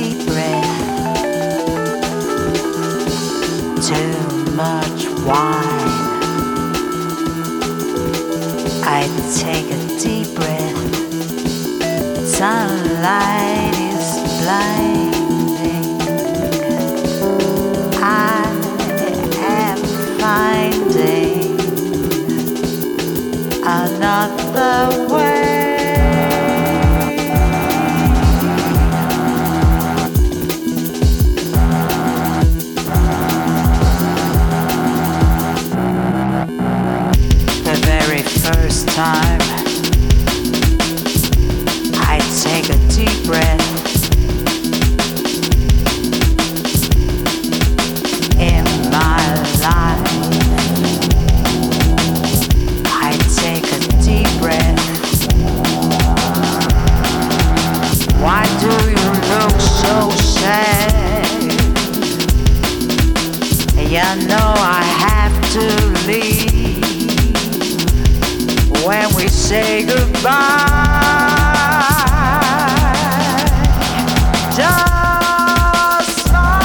deep breath. Too much wine. I take a deep breath. Sunlight is blinding. I am finding another way. The very first time I take a deep breath in my life. I take a deep breath. Why do you look so sad? You know I have to leave when we say goodbye. Just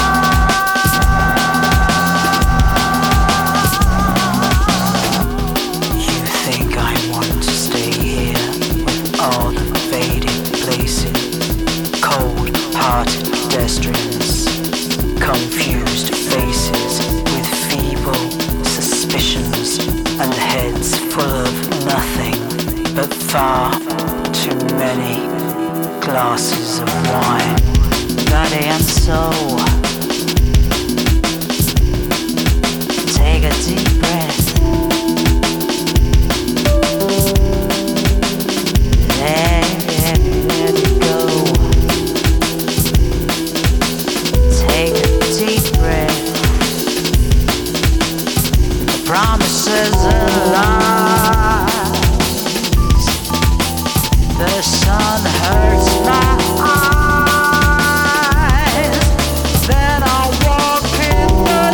you think I want to stay here with all the faded places, cold-hearted pedestrians, confused faces with feeble suspicions and heads full of nothing but far too many glasses of wine. Body and soul, take a deep breath. Let it go. Take a deep breath. The promises of lies. The sun hurts my eyes. Then I walk in the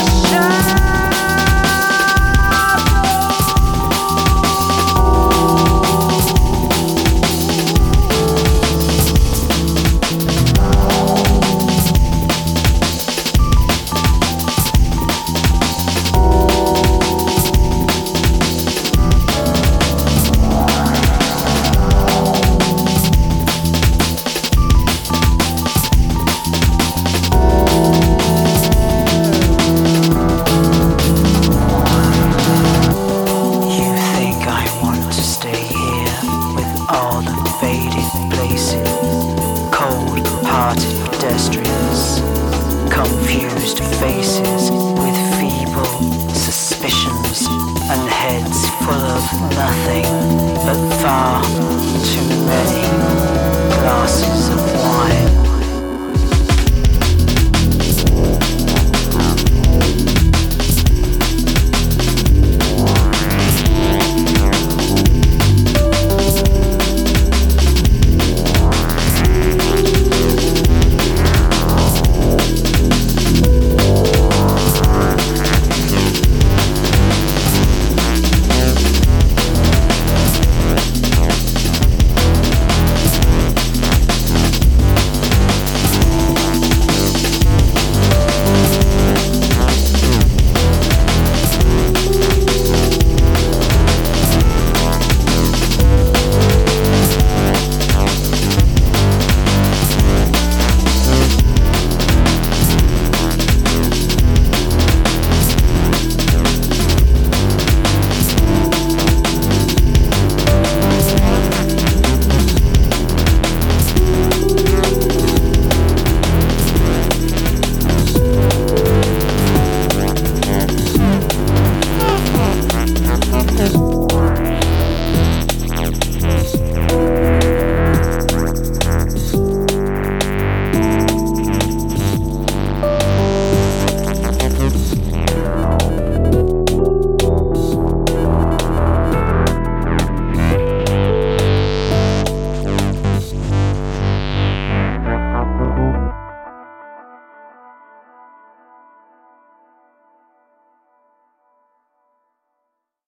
cold-hearted pedestrians, confused faces with feeble suspicions and heads full of nothing but far too many glasses of wine.